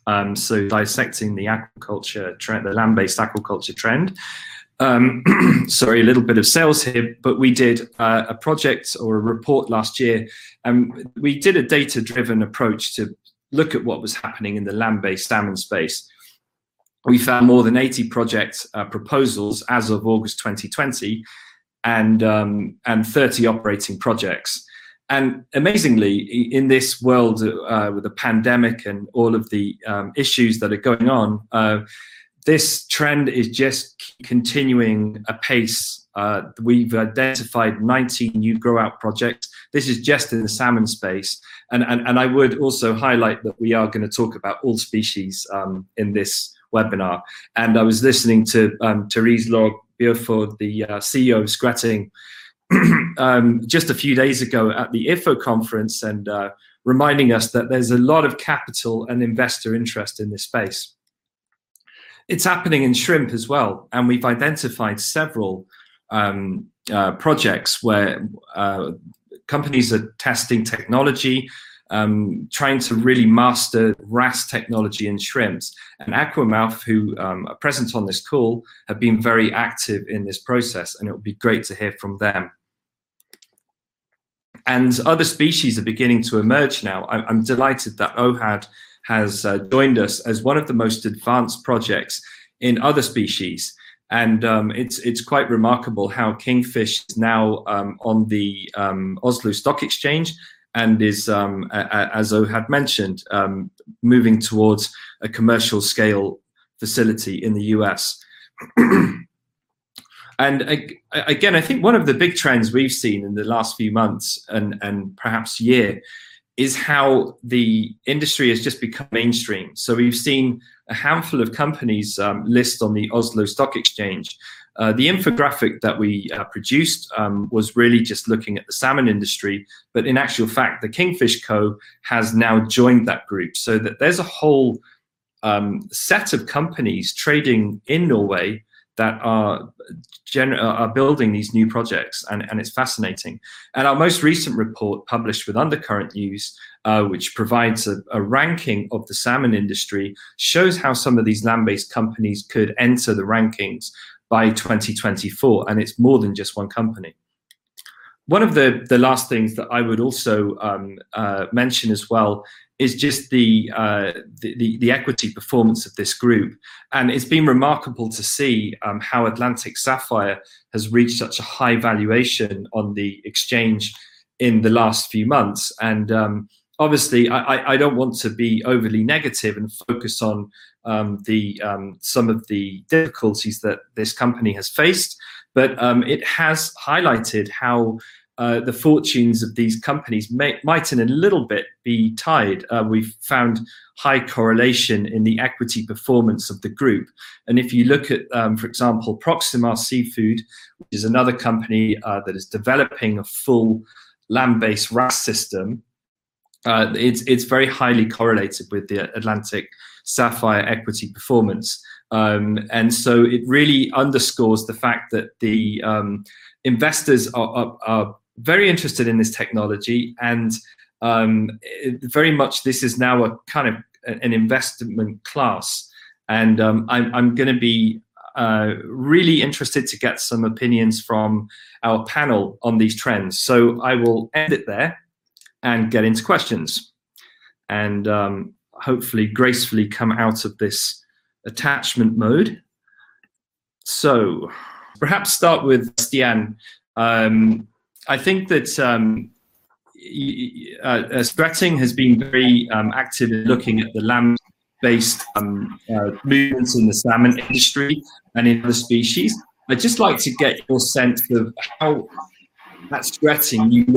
So dissecting the aquaculture trend, the land-based aquaculture trend. Sorry, a little bit of sales here, but we did a project or a report last year, and we did a data-driven approach to look at what was happening in the land-based salmon space. We found more than 80 project proposals as of August 2020, and 30 operating projects. And amazingly, in this world with the pandemic and all of the issues that are going on, this trend is just continuing apace. We've identified 19 new grow-out projects. This is just in the salmon space. And I would also highlight that we are going to talk about all species in this webinar. And I was listening to Therese Laure-Beaufort, the CEO of Skretting, just a few days ago at the IFFO conference, and reminding us that there's a lot of capital and investor interest in this space. It's happening in shrimp as well, and we've identified several projects where companies are testing technology, trying to really master RAS technology in shrimps. And Aquamouth, who are present on this call, have been very active in this process, and it would be great to hear from them. And other species are beginning to emerge now. I'm delighted that OHAD has joined us as one of the most advanced projects in other species. And it's quite remarkable how Kingfish is now on the Oslo Stock Exchange, and is, as OHAD mentioned, moving towards a commercial scale facility in the US. And again, I think one of the big trends we've seen in the last few months and perhaps year is how the industry has just become mainstream. So we've seen a handful of companies list on the Oslo Stock Exchange. The infographic that we produced was really just looking at the salmon industry, but in actual fact, the Kingfish Co. has now joined that group, so that there's a whole set of companies trading in Norway that are building these new projects, and it's fascinating. And our most recent report, published with Undercurrent News, which provides a ranking of the salmon industry, shows how some of these land-based companies could enter the rankings by 2024, and it's more than just one company. One of the last things that I would also mention as well is just the equity performance of this group. And it's been remarkable to see how Atlantic Sapphire has reached such a high valuation on the exchange in the last few months. And obviously, I don't want to be overly negative and focus on some of the difficulties that this company has faced, but it has highlighted how the fortunes of these companies might in a little bit be tied. We've found high correlation in the equity performance of the group. And if you look at, for example, Proximar Seafood, which is another company that is developing a full land-based RAS system, it's very highly correlated with the Atlantic Sapphire equity performance. And so it really underscores the fact that the investors are very interested in this technology, and very much this is now a kind of an investment class. And I'm going to be really interested to get some opinions from our panel on these trends. So I will end it there and get into questions, and hopefully gracefully come out of this attachment mode. So perhaps start with Stian. I think that Skretting has been very active in looking at the land-based movements in the salmon industry and in other species. I'd just like to get your sense of how at Skretting you